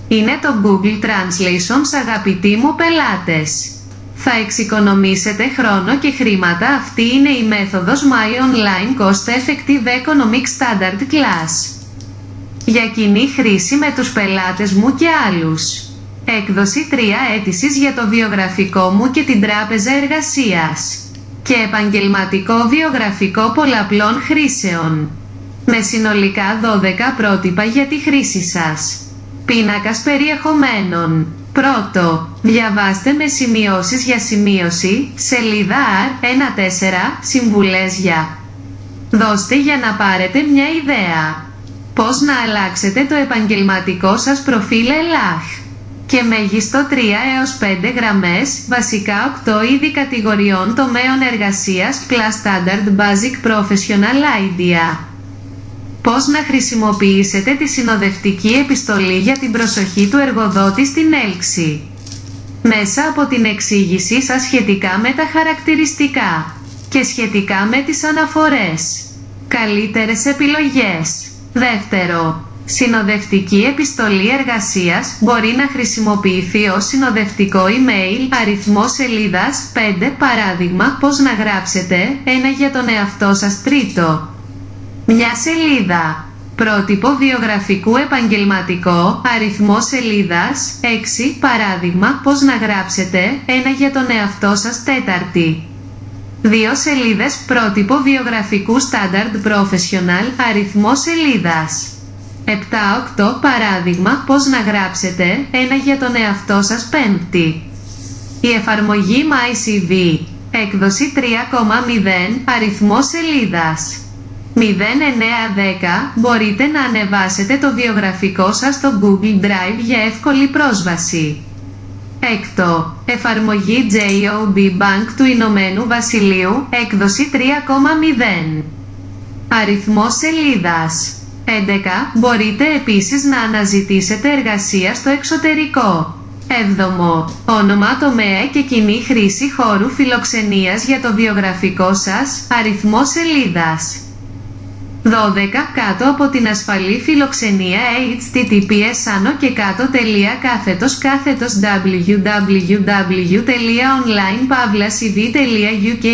Είναι το Google Translations, αγαπητοί μου πελάτες. Θα εξοικονομήσετε χρόνο και χρήματα. Αυτή είναι η μέθοδος My Online Cost Effective Economic Standard Class. Για κοινή χρήση με τους πελάτες μου και άλλους. Έκδοση 3 αίτησης για το βιογραφικό μου και την τράπεζα εργασίας. Και επαγγελματικό βιογραφικό πολλαπλών χρήσεων. Με συνολικά 12 πρότυπα για τη χρήση σας. Πίνακας περιεχομένων. Πρώτο, διαβάστε με σημειώσεις για σημείωση, σελίδα R1-4, συμβουλές για. Δώστε για να πάρετε μια ιδέα. Πώς να αλλάξετε το επαγγελματικό σας προφίλ ΕΛΑΧ. Και μέγιστο 3 έως 5 γραμμές, βασικά 8 είδη κατηγοριών τομέων εργασίας, Class Standard Basic Professional Idea. Πώς να χρησιμοποιήσετε τη συνοδευτική επιστολή για την προσοχή του εργοδότη στην έλξη. Μέσα από την εξήγησή σας σχετικά με τα χαρακτηριστικά και σχετικά με τις αναφορές. Καλύτερες επιλογές. Δεύτερο, συνοδευτική επιστολή εργασίας μπορεί να χρησιμοποιηθεί ως συνοδευτικό email, αριθμό σελίδας 5, παράδειγμα πώς να γράψετε ένα για τον εαυτό σας. Τρίτο, μια σελίδα. Πρότυπο βιογραφικού επαγγελματικό, αριθμό σελίδας 6, παράδειγμα πώς να γράψετε ένα για τον εαυτό σας. Τέταρτη, 2 σελίδες. Πρότυπο βιογραφικού Standard Professional, αριθμό σελίδας 7-8, παράδειγμα πώς να γράψετε ένα για τον εαυτό σας. Πέμπτη, η εφαρμογή MyCV, έκδοση 3,0, αριθμό σελίδας 0910. Μπορείτε να ανεβάσετε το βιογραφικό σας στο Google Drive για εύκολη πρόσβαση. Έκτο, εφαρμογή JOB Bank του Ηνωμένου Βασιλείου, έκδοση 3,0. Αριθμό σελίδας 11. Μπορείτε επίσης να αναζητήσετε εργασία στο εξωτερικό. Έβδομο, όνομα, τομέα και κοινή χρήση χώρου φιλοξενίας για το βιογραφικό σας, αριθμό σελίδας 12. Κάτω από την ασφαλή φιλοξενία https άνω και κάτω www.online-cv.uk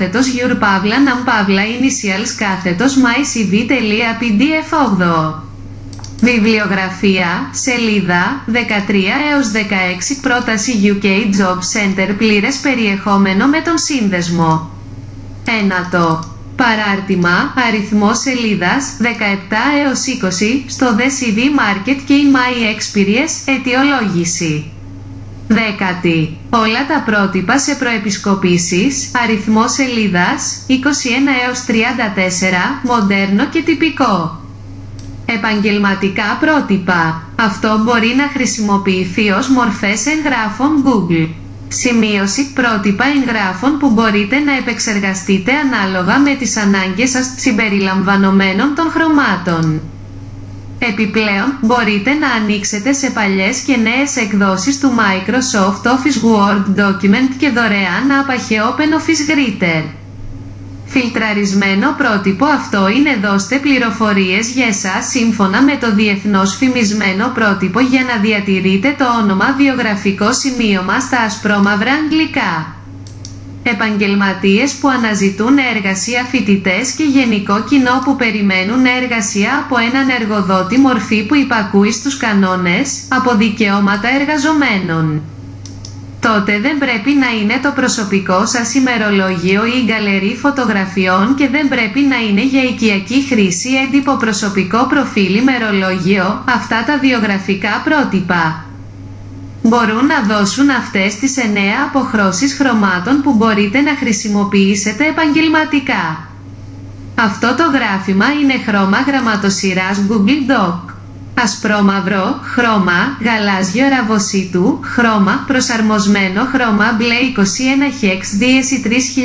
/your-initials mycv.pdf 8. Βιβλιογραφία, σελίδα 13 έως 16, πρόταση UK Job Center, πλήρες περιεχόμενο με τον σύνδεσμο. Ένατο, παράρτημα, αριθμό σελίδας 17 έως 20, στο The CV Market και η My Experience, αιτιολόγηση. Δέκατη, όλα τα πρότυπα σε προεπισκοπήσεις, αριθμό σελίδας 21 έως 34, μοντέρνο και τυπικό. Επαγγελματικά πρότυπα. Αυτό μπορεί να χρησιμοποιηθεί ως μορφές εγγράφων Google. Σημείωση, πρότυπα εγγράφων που μπορείτε να επεξεργαστείτε ανάλογα με τις ανάγκες σας, συμπεριλαμβανομένων των χρωμάτων. Επιπλέον, μπορείτε να ανοίξετε σε παλιές και νέες εκδόσεις του Microsoft Office Word Document και δωρεάν άπαχε OpenOffice Reader. Φιλτραρισμένο πρότυπο. Αυτό είναι. Δώστε πληροφορίες για εσάς σύμφωνα με το διεθνώς φημισμένο πρότυπο για να διατηρείτε το όνομα βιογραφικό σημείωμα στα ασπρόμαυρα αγγλικά. Επαγγελματίες που αναζητούν εργασία, φοιτητές και γενικό κοινό που περιμένουν εργασία από έναν εργοδότη, μορφή που υπακούει στους κανόνες, από δικαιώματα εργαζομένων. Τότε δεν πρέπει να είναι το προσωπικό σας ημερολόγιο ή γκαλερί φωτογραφιών και δεν πρέπει να είναι για οικιακή χρήση έντυπο προσωπικό προφίλ ημερολόγιο. Αυτά τα βιογραφικά πρότυπα μπορούν να δώσουν αυτές τις 9 αποχρώσεις χρωμάτων που μπορείτε να χρησιμοποιήσετε επαγγελματικά. Αυτό το γράφημα είναι χρώμα γραμματοσυράς Google Doc. Ασπρόμαυρο, χρώμα, γαλάζιο ραβοσίτου, χρώμα, προσαρμοσμένο χρώμα μπλε 21 hex δίεση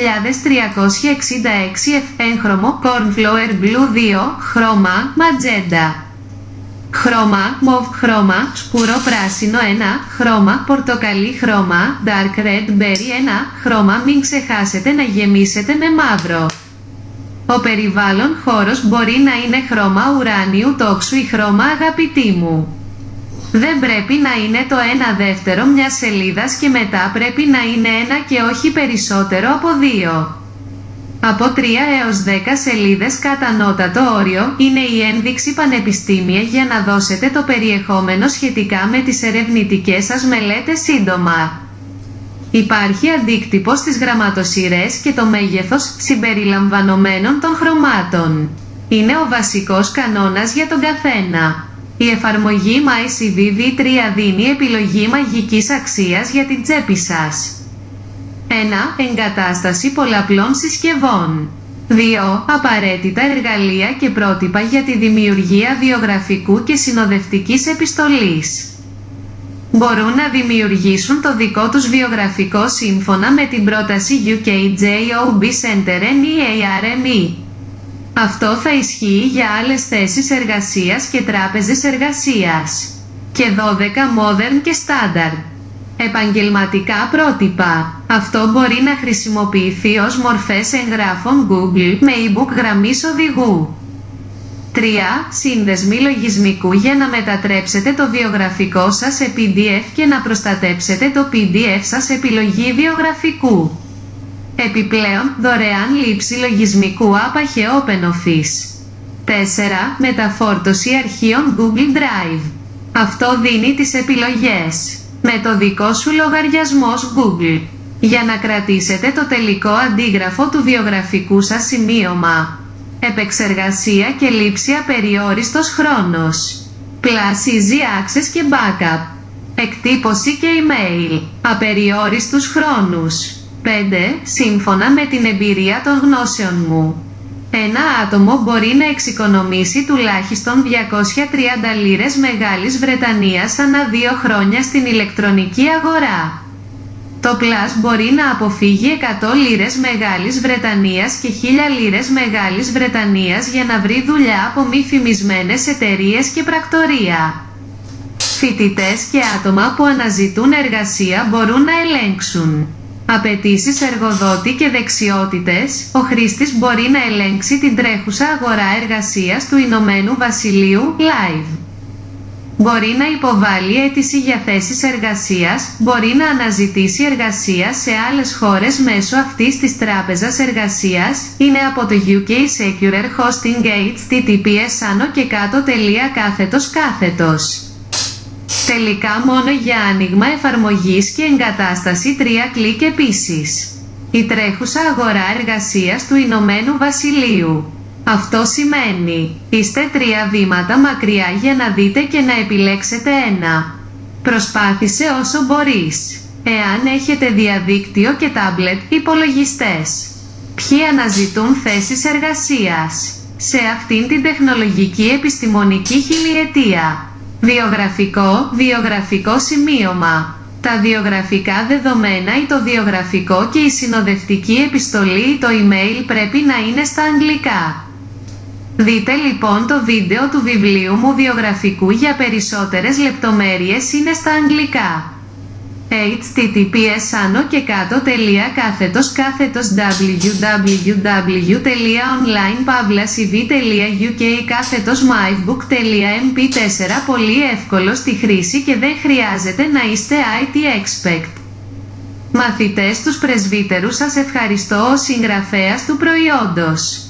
3366 έγχρωμο, cornflower blue 2, χρώμα, ματζέντα. Χρώμα, μοβ χρώμα, σκούρο πράσινο 1, χρώμα, πορτοκαλί χρώμα, dark red berry 1, χρώμα. Μην ξεχάσετε να γεμίσετε με μαύρο. Ο περιβάλλον χώρος μπορεί να είναι χρώμα ουράνιου τόξου ή χρώμα αγαπητή μου. Δεν πρέπει να είναι το 1/2 μιας σελίδας και μετά πρέπει να είναι 1 και όχι περισσότερο από 2. Από 3 έως 10 σελίδες κατά ανώτατο όριο είναι η ένδειξη πανεπιστήμια για να δώσετε το περιεχόμενο σχετικά με τις ερευνητικές σας μελέτες σύντομα. Υπάρχει αντίκτυπος στις γραμματοσυρές και το μέγεθος συμπεριλαμβανομένων των χρωμάτων. Είναι ο βασικός κανόνας για τον καθένα. Η εφαρμογή MyCV V3 δίνει επιλογή μαγικής αξίας για την τσέπη σας. 1. Εγκατάσταση πολλαπλών συσκευών. 2. Απαραίτητα εργαλεία και πρότυπα για τη δημιουργία βιογραφικού και συνοδευτικής επιστολής. Μπορούν να δημιουργήσουν το δικό τους βιογραφικό σύμφωνα με την πρόταση UKJOB Center NEARME. Αυτό θα ισχύει για άλλες θέσεις εργασίας και τράπεζες εργασίας. Και 12 Modern και Standard. Επαγγελματικά πρότυπα. Αυτό μπορεί να χρησιμοποιηθεί ως μορφές εγγράφων Google με e-book γραμμής οδηγού. 3. Σύνδεσμοι λογισμικού για να μετατρέψετε το βιογραφικό σας σε PDF και να προστατέψετε το PDF σας σε επιλογή βιογραφικού. Επιπλέον, δωρεάν λήψη λογισμικού άπαχε OpenOffice. 4. Μεταφόρτωση αρχείων Google Drive. Αυτό δίνει τις επιλογές με το δικό σου λογαριασμό Google για να κρατήσετε το τελικό αντίγραφο του βιογραφικού σας σημείωμα. Επεξεργασία και λήψη απεριόριστος χρόνος. Plus Easy Access και Backup. Εκτύπωση και email. Απεριόριστους χρόνους. 5. Σύμφωνα με την εμπειρία των γνώσεων μου, ένα άτομο μπορεί να εξοικονομήσει τουλάχιστον 230 λίρες Μεγάλης Βρετανίας ανά 2 χρόνια στην ηλεκτρονική αγορά. Το Plus μπορεί να αποφύγει 100 λίρες Μεγάλης Βρετανίας και 1000 λίρες Μεγάλης Βρετανίας για να βρει δουλειά από μη φημισμένες εταιρείες και πρακτορεία. Φοιτητές και άτομα που αναζητούν εργασία μπορούν να ελέγξουν απαιτήσεις εργοδότη και δεξιότητες. Ο χρήστης μπορεί να ελέγξει την τρέχουσα αγορά εργασίας του Ηνωμένου Βασιλείου live. Μπορεί να υποβάλει αίτηση για θέσεις εργασίας, μπορεί να αναζητήσει εργασία σε άλλες χώρες μέσω αυτής της τράπεζας εργασίας. Είναι από το UK Secure Hosting https άνω και κάτω.κάθετος. Τελικά μόνο για άνοιγμα εφαρμογής και εγκατάσταση 3 κλικ επίσης. Η τρέχουσα αγορά εργασίας του Ηνωμένου Βασιλείου. Αυτό σημαίνει, είστε 3 βήματα μακριά για να δείτε και να επιλέξετε ένα. Προσπάθησε όσο μπορείς. Εάν έχετε διαδίκτυο και τάμπλετ υπολογιστές. Ποιοι αναζητούν θέσεις εργασίας σε αυτήν την τεχνολογική επιστημονική χιλιετία? Βιογραφικό σημείωμα. Τα βιογραφικά δεδομένα ή το βιογραφικό και η συνοδευτική επιστολή ή το email πρέπει να είναι στα αγγλικά. Δείτε λοιπόν το βίντεο του βιβλίου μου βιογραφικού για περισσότερες λεπτομέρειες, είναι στα αγγλικά. https άνω και κάτω.κάθετος www.onlinepavlacv.uk κάθετος mybook.mp4. Πολύ εύκολο στη χρήση και δεν χρειάζεται να είστε IT expert. Μαθητές, τους πρεσβύτερους σας ευχαριστώ ως συγγραφέας του προϊόντος.